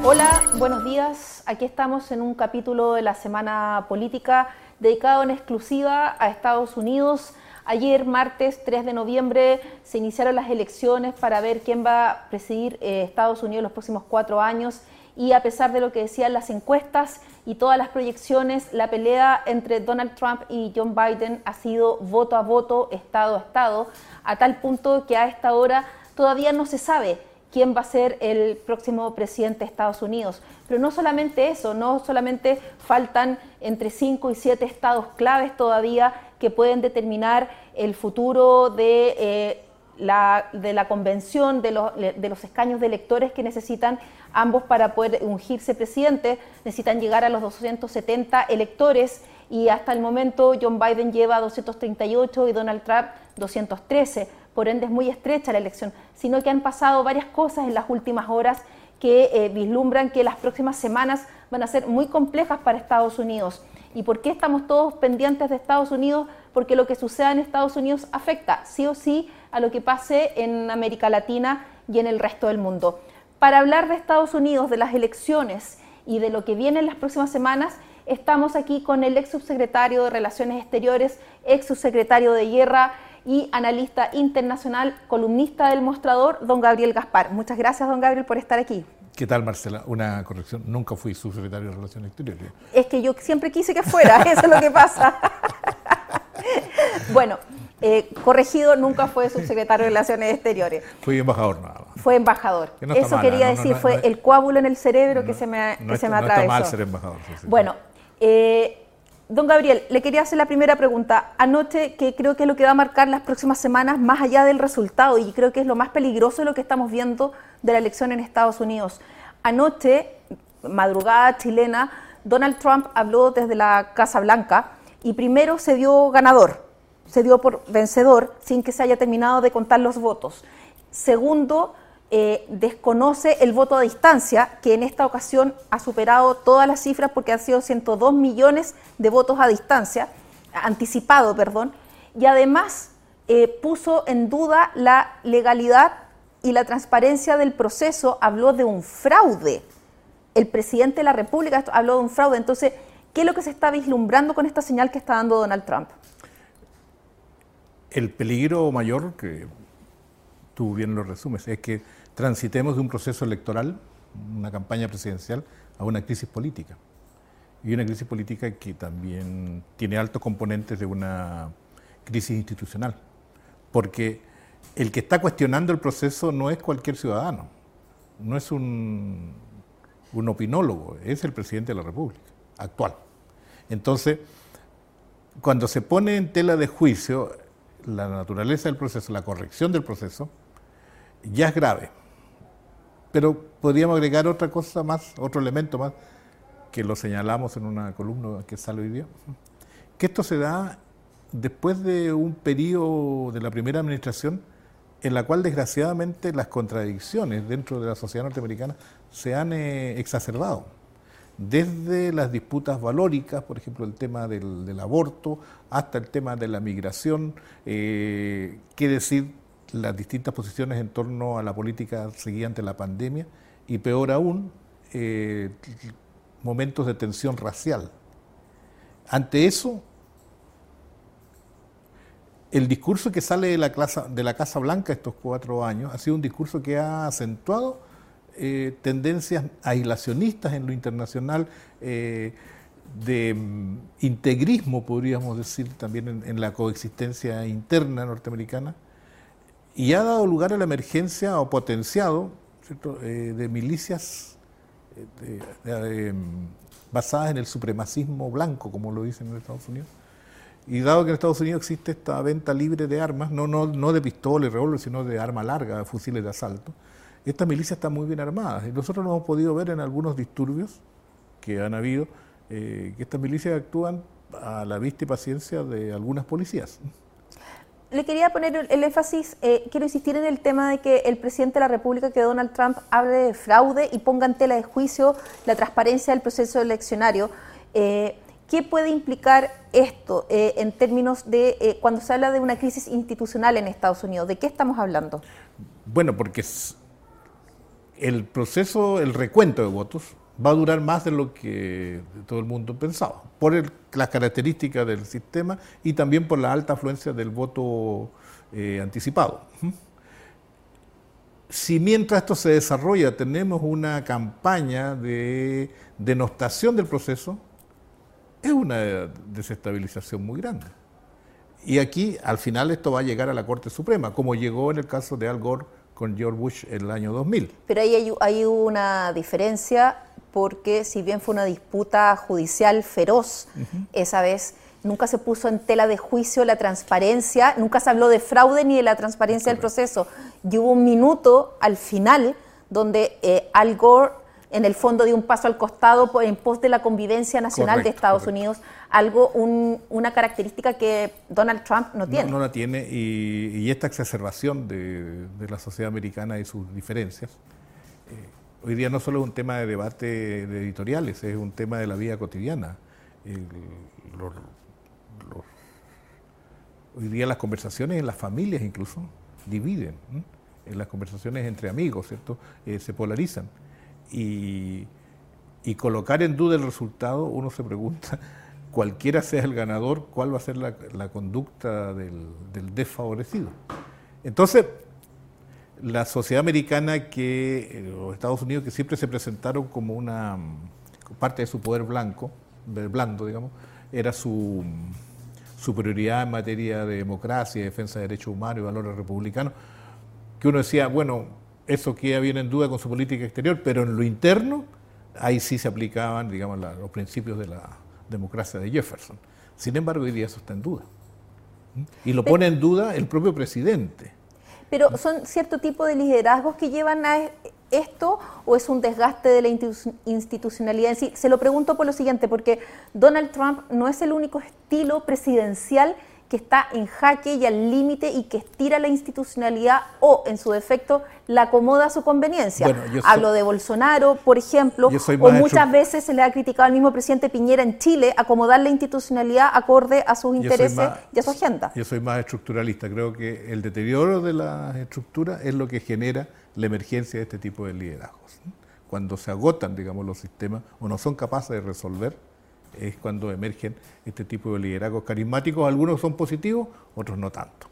Hola, buenos días. Aquí estamos en un capítulo de la Semana Política dedicado en exclusiva a Estados Unidos. Ayer, martes 3 de noviembre, se iniciaron las elecciones para ver quién va a presidir Estados Unidos los próximos 4 años. Y a pesar de lo que decían las encuestas y todas las proyecciones, la pelea entre Donald Trump y Joe Biden ha sido voto a voto, estado a estado, a tal punto que a esta hora todavía no se sabe quién va a ser el próximo presidente de Estados Unidos. Pero no solamente eso, no solamente faltan entre 5 y 7 estados claves todavía que pueden determinar el futuro de la convención, de los escaños de electores que necesitan ambos para poder ungirse presidente. Necesitan llegar a los 270 electores y hasta el momento Joe Biden lleva 238 y Donald Trump 213. Por ende es muy estrecha la elección, sino que han pasado varias cosas en las últimas horas que vislumbran que las próximas semanas van a ser muy complejas para Estados Unidos. ¿Y por qué estamos todos pendientes de Estados Unidos? Porque lo que suceda en Estados Unidos afecta sí o sí a lo que pase en América Latina y en el resto del mundo. Para hablar de Estados Unidos, de las elecciones y de lo que viene en las próximas semanas, estamos aquí con el ex subsecretario de Relaciones Exteriores, ex subsecretario de Guerra y analista internacional, columnista del Mostrador, don Gabriel Gaspar. Muchas gracias, don Gabriel, por estar aquí. ¿Qué tal, Marcela? Una corrección, nunca fui subsecretario de Relaciones Exteriores. Es que yo siempre quise que fuera, eso es lo que pasa. Bueno, corregido, nunca fue subsecretario de Relaciones Exteriores. Fui embajador nada más. Fue embajador. No eso quería decir, fue el coágulo en el cerebro que se me atravesó. No está mal ser embajador. Sí. Bueno, don Gabriel, le quería hacer la primera pregunta. Anoche, que creo que es lo que va a marcar las próximas semanas, más allá del resultado, y creo que es lo más peligroso de lo que estamos viendo de la elección en Estados Unidos. Anoche, madrugada chilena, Donald Trump habló desde la Casa Blanca y primero se dio ganador, se dio por vencedor sin que se haya terminado de contar los votos. Segundo, desconoce el voto a distancia, que en esta ocasión ha superado todas las cifras porque han sido 102 millones de votos a distancia, anticipado, perdón, y además puso en duda la legalidad y la transparencia del proceso, habló de un fraude. El presidente de la República habló de un fraude. Entonces, ¿qué es lo que se está vislumbrando con esta señal que está dando Donald Trump? El peligro mayor, que tú bien lo resumes, es que transitemos de un proceso electoral, una campaña presidencial, a una crisis política. Y una crisis política que también tiene altos componentes de una crisis institucional. Porque el que está cuestionando el proceso no es cualquier ciudadano, no es un opinólogo, es el presidente de la República actual. Entonces, cuando se pone en tela de juicio la naturaleza del proceso, la corrección del proceso, ya es grave. Pero podríamos agregar otra cosa más, otro elemento más, que lo señalamos en una columna que sale hoy día, que esto se da después de un periodo de la primera administración en la cual desgraciadamente las contradicciones dentro de la sociedad norteamericana se han exacerbado. Desde las disputas valóricas, por ejemplo, el tema del aborto, hasta el tema de la migración, qué decir las distintas posiciones en torno a la política seguida ante la pandemia, y peor aún, momentos de tensión racial. Ante eso, el discurso que sale de la Casa Blanca estos 4 años ha sido un discurso que ha acentuado tendencias aislacionistas en lo internacional, de integrismo, podríamos decir, también en la coexistencia interna norteamericana, y ha dado lugar a la emergencia o potenciado, ¿cierto?, de milicias basadas en el supremacismo blanco, como lo dicen en Estados Unidos. Y dado que en Estados Unidos existe esta venta libre de armas, no de pistolas y revólveres, sino de arma larga, de fusiles de asalto, estas milicias están muy bien armadas. Y nosotros lo hemos podido ver en algunos disturbios que han habido, que estas milicias actúan a la vista y paciencia de algunas policías. Le quería poner el énfasis, quiero insistir en el tema de que el presidente de la República, que Donald Trump, hable de fraude y ponga en tela de juicio la transparencia del proceso eleccionario. ¿Qué puede implicar esto en términos de cuando se habla de una crisis institucional en Estados Unidos? ¿De qué estamos hablando? Bueno, porque el proceso, el recuento de votos, va a durar más de lo que todo el mundo pensaba, por las características del sistema y también por la alta afluencia del voto anticipado. Si mientras esto se desarrolla tenemos una campaña de denostación del proceso, es una desestabilización muy grande. Y aquí, al final, esto va a llegar a la Corte Suprema, como llegó en el caso de Al Gore con George Bush en el año 2000. Pero ahí hay una diferencia, porque si bien fue una disputa judicial feroz, esa vez nunca se puso en tela de juicio la transparencia, nunca se habló de fraude ni de la transparencia del proceso. Y hubo un minuto al final donde Al Gore, en el fondo, dio un paso al costado en pos de la convivencia nacional de Estados Unidos, una característica que Donald Trump no tiene. No la tiene, y esta exacerbación de la sociedad americana y sus diferencias, hoy día no solo es un tema de debate de editoriales, es un tema de la vida cotidiana. Hoy día las conversaciones en las familias incluso dividen, en las conversaciones entre amigos, ¿cierto? Se polarizan. Y colocar en duda el resultado, uno se pregunta, cualquiera sea el ganador, ¿cuál va a ser la conducta del desfavorecido? Entonces, la sociedad americana, los Estados Unidos, que siempre se presentaron como una parte de su poder blando, digamos, era su prioridad en materia de democracia, defensa de derechos humanos y valores republicanos, que uno decía, bueno, eso queda bien en duda con su política exterior, pero en lo interno, ahí sí se aplicaban, digamos, los principios de la democracia de Jefferson. Sin embargo, hoy día eso está en duda. Y lo pone en duda el propio presidente. Pero ¿son cierto tipo de liderazgos que llevan a esto o es un desgaste de la institucionalidad en sí? Se lo pregunto por lo siguiente, porque Donald Trump no es el único estilo presidencial que está en jaque y al límite y que estira la institucionalidad o, en su defecto, la acomoda a su conveniencia. Bueno, Hablo de Bolsonaro, por ejemplo, o muchas veces se le ha criticado al mismo presidente Piñera en Chile acomodar la institucionalidad acorde a sus intereses y a su agenda. Yo soy más estructuralista. Creo que el deterioro de la estructura es lo que genera la emergencia de este tipo de liderazgos. Cuando se agotan, digamos, los sistemas o no son capaces de resolver, es cuando emergen este tipo de liderazgos carismáticos. Algunos son positivos, otros no tanto.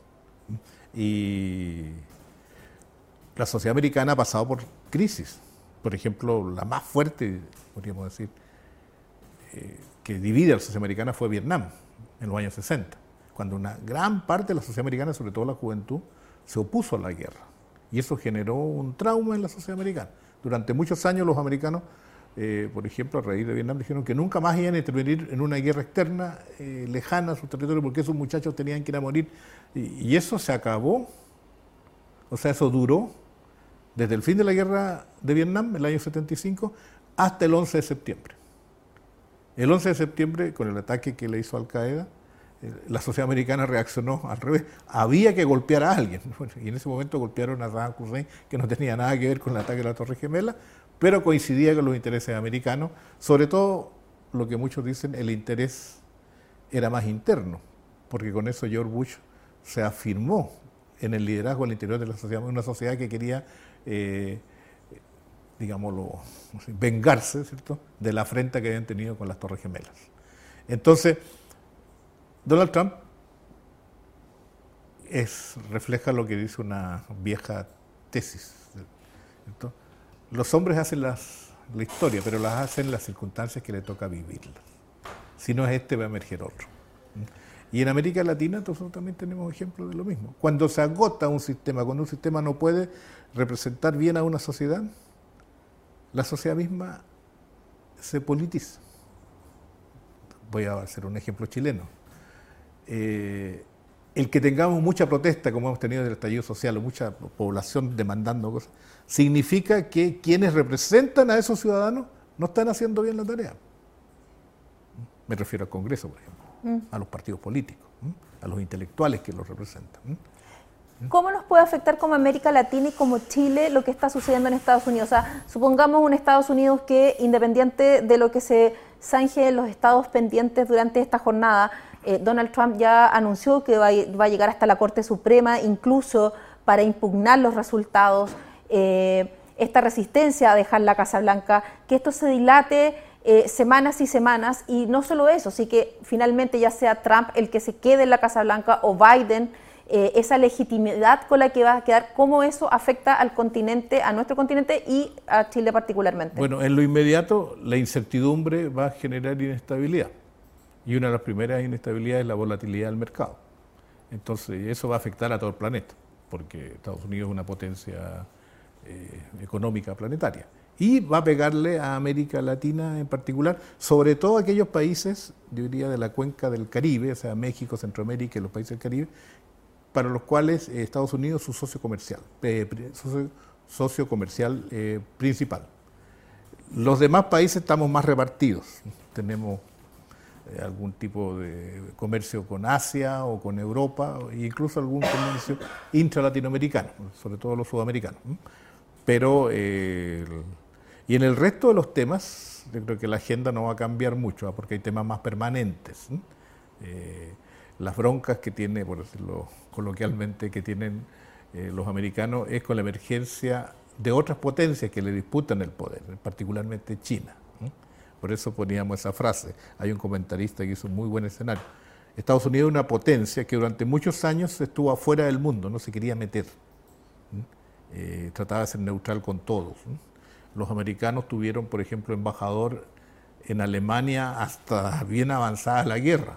Y la sociedad americana ha pasado por crisis. Por ejemplo, la más fuerte, podríamos decir, que divide a la sociedad americana fue Vietnam, en los años 60, cuando una gran parte de la sociedad americana, sobre todo la juventud, se opuso a la guerra. Y eso generó un trauma en la sociedad americana. Durante muchos años los americanos, por ejemplo, a raíz de Vietnam, dijeron que nunca más iban a intervenir en una guerra externa lejana a su territorio porque esos muchachos tenían que ir a morir. Y eso se acabó, o sea, eso duró desde el fin de la guerra de Vietnam, el año 75, hasta el 11 de septiembre. El 11 de septiembre, con el ataque que le hizo Al Qaeda, la sociedad americana reaccionó al revés. Había que golpear a alguien. Y en ese momento golpearon a Saddam Hussein, que no tenía nada que ver con el ataque de la Torre Gemela, pero coincidía con los intereses americanos. Sobre todo, lo que muchos dicen, el interés era más interno, porque con eso George Bush se afirmó en el liderazgo al interior de la sociedad, una sociedad que quería, digámoslo, vengarse, ¿cierto?, de la afrenta que habían tenido con las Torres Gemelas. Entonces, Donald Trump refleja lo que dice una vieja tesis, ¿cierto? Los hombres hacen la historia, pero las hacen las circunstancias que le toca vivirlas. Si no es este, va a emerger otro. Y en América Latina nosotros también tenemos ejemplos de lo mismo. Cuando se agota un sistema, cuando un sistema no puede representar bien a una sociedad, la sociedad misma se politiza. Voy a hacer un ejemplo chileno. El que tengamos mucha protesta, como hemos tenido del estallido social, o mucha población demandando cosas, significa que quienes representan a esos ciudadanos no están haciendo bien la tarea. Me refiero al Congreso, por ejemplo, a los partidos políticos, a los intelectuales que los representan. ¿Cómo nos puede afectar como América Latina y como Chile lo que está sucediendo en Estados Unidos? O sea, supongamos un Estados Unidos que, independiente de lo que se zanje en los estados pendientes durante esta jornada, Donald Trump ya anunció que va a llegar hasta la Corte Suprema, incluso para impugnar los resultados. esta resistencia a dejar la Casa Blanca, que esto se dilate semanas y semanas, y no solo eso, sí que finalmente ya sea Trump el que se quede en la Casa Blanca o Biden, esa legitimidad con la que va a quedar, cómo eso afecta al continente, a nuestro continente y a Chile particularmente. Bueno, en lo inmediato la incertidumbre va a generar inestabilidad, y una de las primeras inestabilidades es la volatilidad del mercado. Entonces eso va a afectar a todo el planeta, porque Estados Unidos es una potencia económica planetaria. Y va a pegarle a América Latina en particular, sobre todo aquellos países, yo diría, de la cuenca del Caribe, o sea, México, Centroamérica y los países del Caribe, para los cuales Estados Unidos es su socio comercial principal. Los demás países estamos más repartidos. Tenemos algún tipo de comercio con Asia o con Europa, e incluso algún comercio intra-latinoamericano, sobre todo los sudamericanos. Pero, y en el resto de los temas, yo creo que la agenda no va a cambiar mucho, porque hay temas más permanentes. Las broncas que tiene, por decirlo coloquialmente, que tienen los americanos es con la emergencia de otras potencias que le disputan el poder, particularmente China. Por eso poníamos esa frase. Hay un comentarista que hizo un muy buen escenario. Estados Unidos es una potencia que durante muchos años estuvo afuera del mundo, no se quería meter. Trataba de ser neutral con todos. Los americanos tuvieron, por ejemplo, embajador en Alemania hasta bien avanzada la guerra.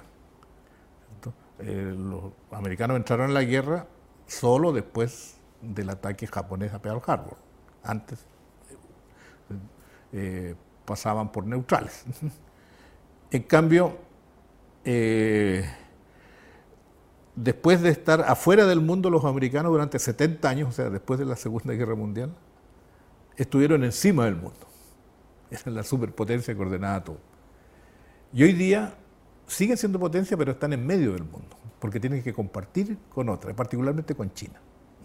Los americanos entraron en la guerra solo después del ataque japonés a Pearl Harbor. Antes pasaban por neutrales. En cambio, después de estar afuera del mundo, los americanos durante 70 años, o sea, después de la Segunda Guerra Mundial, estuvieron encima del mundo. Esa es la superpotencia que ordenaba todo. Y hoy día siguen siendo potencia, pero están en medio del mundo, porque tienen que compartir con otras, particularmente con China.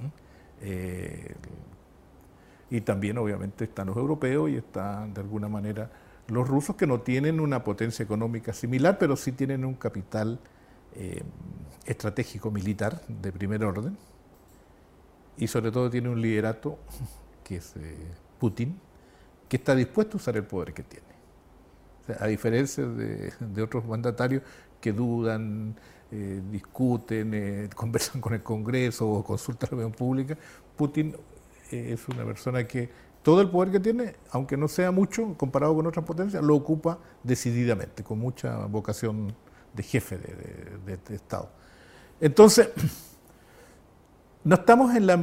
Y también, obviamente, están los europeos y están, de alguna manera, los rusos, que no tienen una potencia económica similar, pero sí tienen un capital estratégico militar de primer orden, y sobre todo tiene un liderato, que es Putin, que está dispuesto a usar el poder que tiene. O sea, a diferencia de otros mandatarios que dudan, discuten, conversan con el Congreso o consultan la opinión pública, Putin es una persona que todo el poder que tiene, aunque no sea mucho comparado con otras potencias, lo ocupa decididamente, con mucha vocación de jefe de Estado. Entonces, no estamos en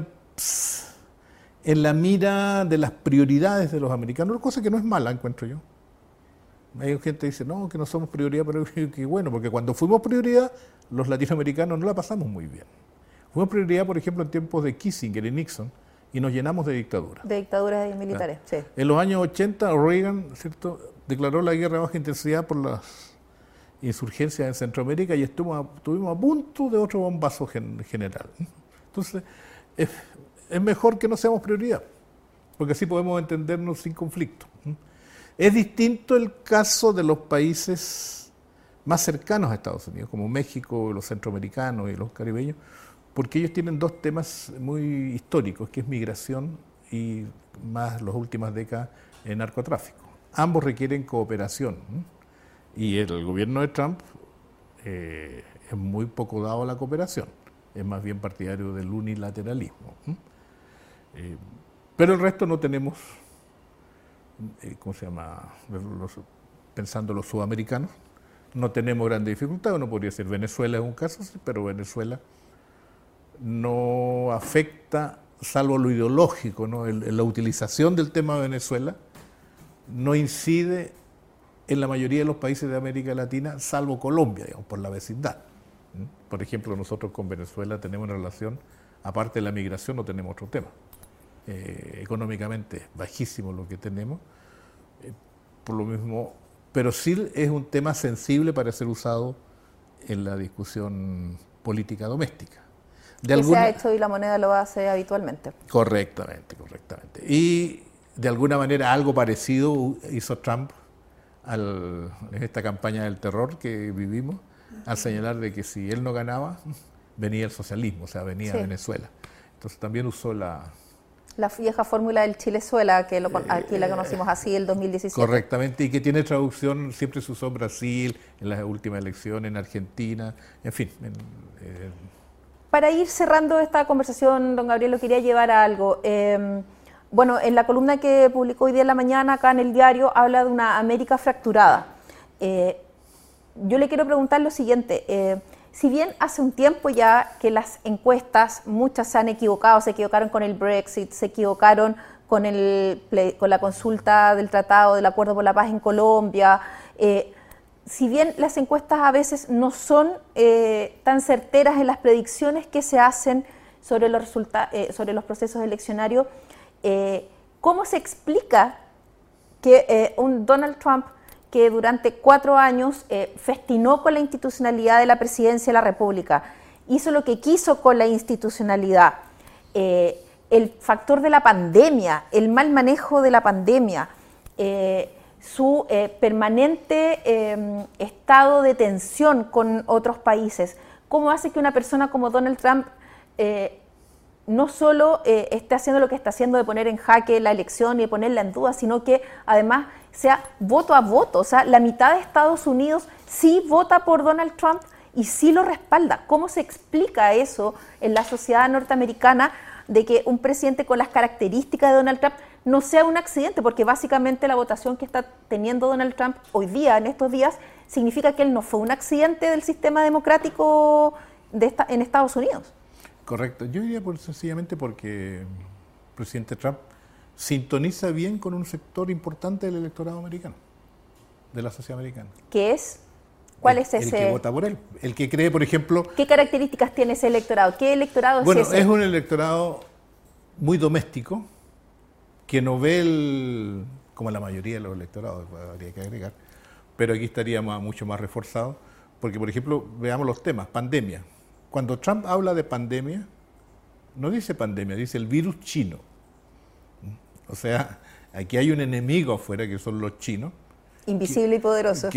la mira de las prioridades de los americanos, cosa que no es mala, encuentro yo. Hay gente que dice, no, que no somos prioridad, pero que bueno, porque cuando fuimos prioridad, los latinoamericanos no la pasamos muy bien. Fuimos prioridad, por ejemplo, en tiempos de Kissinger y Nixon, y nos llenamos de dictaduras. De dictaduras militares, claro. Sí. En los años 80, Reagan, ¿cierto?, declaró la guerra de baja intensidad por las insurgencias en Centroamérica, y estuvimos a punto de otro bombazo general. Entonces, es mejor que no seamos prioridad, porque así podemos entendernos sin conflicto. Es distinto el caso de los países más cercanos a Estados Unidos, como México, los centroamericanos y los caribeños, porque ellos tienen dos temas muy históricos, que es migración y, más las últimas décadas, el narcotráfico. Ambos requieren cooperación, y el gobierno de Trump es muy poco dado a la cooperación, es más bien partidario del unilateralismo. Pero el resto no tenemos, ¿cómo se llama? Pensando los sudamericanos, no tenemos grandes dificultades. Uno podría decir Venezuela es un caso, sí, pero Venezuela no afecta, salvo lo ideológico, ¿no? La utilización del tema de Venezuela no incide en la mayoría de los países de América Latina, salvo Colombia, digamos, por la vecindad. Por ejemplo, nosotros con Venezuela tenemos una relación, aparte de la migración, no tenemos otro tema. Económicamente es bajísimo lo que tenemos, por lo mismo, pero sí es un tema sensible para ser usado en la discusión política doméstica. Se ha hecho y la moneda lo hace habitualmente. Correctamente. Y de alguna manera algo parecido hizo Trump en esta campaña del terror que vivimos, al señalar de que si él no ganaba, venía el socialismo, o sea, venía Venezuela. Entonces también usó La vieja fórmula del Chilezuela, que aquí la conocimos así, el 2017. Correctamente, y que tiene traducción, siempre se usó en Brasil, en las últimas elecciones, en Argentina, en fin. Para ir cerrando esta conversación, don Gabriel, lo quería llevar a algo. Bueno, en la columna que publicó hoy día en la mañana, acá en el diario, habla de una América fracturada. Yo le quiero preguntar lo siguiente. Si bien hace un tiempo ya que las encuestas, muchas se han equivocado, se equivocaron con el Brexit, se equivocaron con la consulta del Tratado del Acuerdo por la Paz en Colombia, si bien las encuestas a veces no son tan certeras en las predicciones que se hacen sobre los procesos eleccionarios, ¿cómo se explica que un Donald Trump que durante 4 años festinó con la institucionalidad de la presidencia de la República, hizo lo que quiso con la institucionalidad, el factor de la pandemia, el mal manejo de la pandemia, su permanente estado de tensión con otros países, cómo hace que una persona como Donald Trump no solo esté haciendo lo que está haciendo de poner en jaque la elección y de ponerla en duda, sino que además sea voto a voto? O sea, la mitad de Estados Unidos sí vota por Donald Trump y sí lo respalda. ¿Cómo se explica eso en la sociedad norteamericana de que un presidente con las características de Donald Trump no sea un accidente? Porque básicamente la votación que está teniendo Donald Trump hoy día, en estos días, significa que él no fue un accidente del sistema democrático en Estados Unidos. Correcto. Yo diría sencillamente porque el presidente Trump sintoniza bien con un sector importante del electorado americano, de la sociedad americana. ¿Qué es? ¿Cuál es ese? El que vota por él. El que cree, por ejemplo... ¿Qué características tiene ese electorado? ¿Qué electorado es ese? Bueno, es un electorado muy doméstico, que no ve como la mayoría de los electorados, habría que agregar, pero aquí estaría mucho más reforzado, porque, por ejemplo, veamos los temas. Pandemia. Cuando Trump habla de pandemia, no dice pandemia, dice el virus chino. O sea, aquí hay un enemigo afuera que son los chinos. Invisible y poderoso.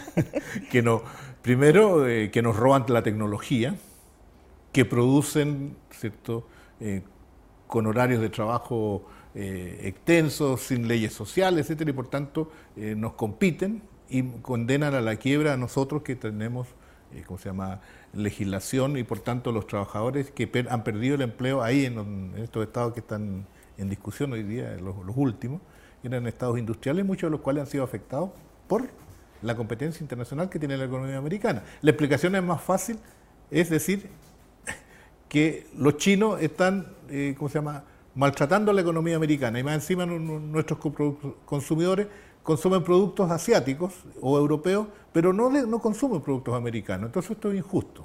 Primero, que nos roban la tecnología, que producen, ¿cierto?, con horarios de trabajo extensos, sin leyes sociales, etcétera, y por tanto nos compiten y condenan a la quiebra a nosotros que tenemos, legislación, y por tanto los trabajadores que han perdido el empleo ahí en estos estados que están en discusión hoy día, los últimos, eran estados industriales, muchos de los cuales han sido afectados por la competencia internacional que tiene la economía americana. La explicación es más fácil, es decir, que los chinos están, maltratando la economía americana, y más encima nuestros consumidores consumen productos asiáticos o europeos, pero no consumen productos americanos. Entonces esto es injusto.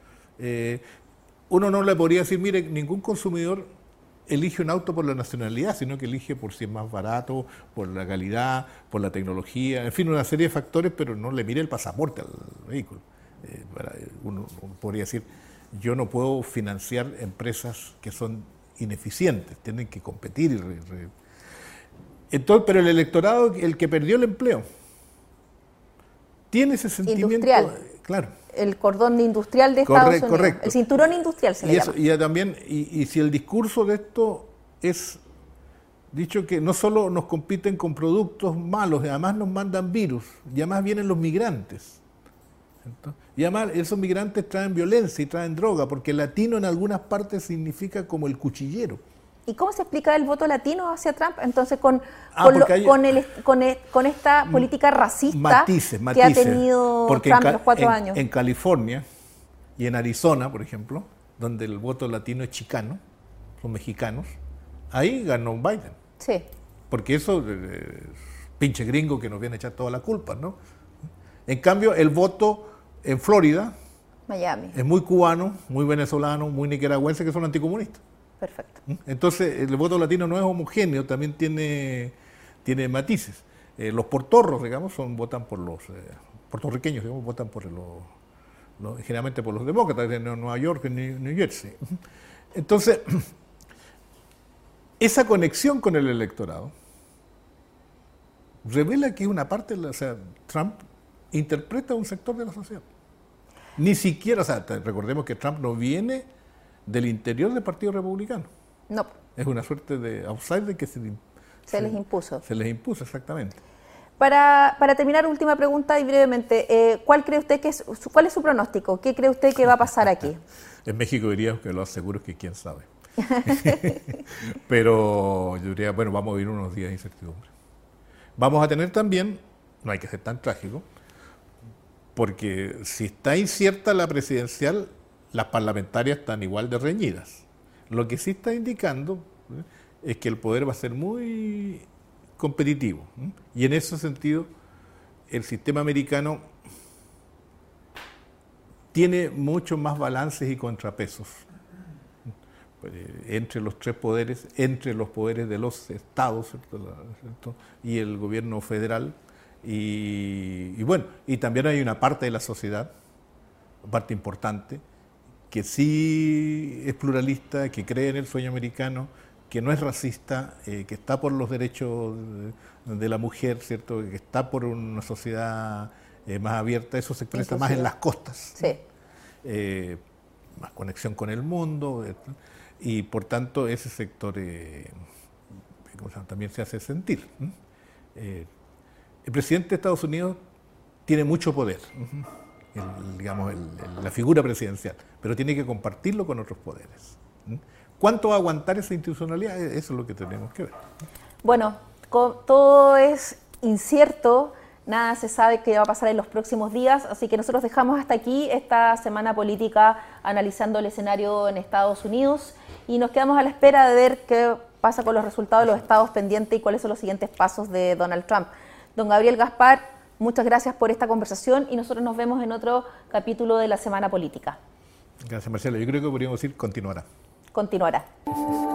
Uno no le podría decir, mire, ningún consumidor elige un auto por la nacionalidad, sino que elige por si es más barato, por la calidad, por la tecnología, en fin, una serie de factores, pero no le mire el pasaporte al vehículo. Uno podría decir, yo no puedo financiar empresas que son ineficientes, tienen que competir. Entonces, pero el electorado, el que perdió el empleo, tiene ese sentimiento. Industrial. Claro. El cordón industrial de Estados Unidos. Correcto. El cinturón industrial se le llama. Y si el discurso de esto es dicho que no solo nos compiten con productos malos, además nos mandan virus, y además vienen los migrantes. Y además esos migrantes traen violencia y traen droga, porque latino en algunas partes significa como el cuchillero. ¿Y cómo se explica el voto latino hacia Trump? Entonces, con esta política racista que ha tenido porque Trump los 4 años. En California y en Arizona, por ejemplo, donde el voto latino es chicano, son mexicanos, ahí ganó Biden. Sí. Porque eso, pinche gringo que nos viene a echar toda la culpa, ¿no? En cambio, el voto en Florida, Miami, es muy cubano, muy venezolano, muy nicaragüense, que son anticomunistas. Perfecto. Entonces, el voto latino no es homogéneo, también tiene matices. Los portorros, digamos, votan por los puertorriqueños, digamos, votan por generalmente por los demócratas de Nueva York y New Jersey. Entonces, esa conexión con el electorado revela que una parte, Trump interpreta un sector de la sociedad. Ni siquiera, recordemos que Trump no viene del interior del Partido Republicano. No. Es una suerte de outsider que se les impuso. Se les impuso, exactamente. Para terminar, última pregunta y brevemente, ¿cuál es su pronóstico? ¿Qué cree usted que va a pasar aquí? En México diría que lo aseguro que quién sabe. Pero yo diría, bueno, vamos a vivir unos días de incertidumbre. Vamos a tener también, no hay que ser tan trágico, porque si está incierta la presidencial, las parlamentarias están igual de reñidas. Lo que sí está indicando es que el poder va a ser muy competitivo. Y en ese sentido, el sistema americano tiene muchos más balances y contrapesos entre los tres poderes, entre los poderes de los estados, ¿cierto? Y el gobierno federal. Y bueno, y también hay una parte de la sociedad, parte importante, que sí es pluralista, que cree en el sueño americano, que no es racista, que está por los derechos de la mujer, ¿cierto? Que está por una sociedad más abierta. Eso se expresa más en las costas. Sí. Más conexión con el mundo, y por tanto ese sector también se hace sentir. El presidente de Estados Unidos tiene mucho poder, la figura presidencial, pero tiene que compartirlo con otros poderes. ¿Cuánto va a aguantar esa institucionalidad? Eso es lo que tenemos que ver. Bueno, todo es incierto, nada se sabe qué va a pasar en los próximos días, así que nosotros dejamos hasta aquí esta semana política analizando el escenario en Estados Unidos y nos quedamos a la espera de ver qué pasa con los resultados de los estados pendientes y cuáles son los siguientes pasos de Donald Trump. Don Gabriel Gaspar, muchas gracias por esta conversación y nosotros nos vemos en otro capítulo de la Semana Política. Gracias, Marcelo. Yo creo que podríamos decir continuará. Continuará.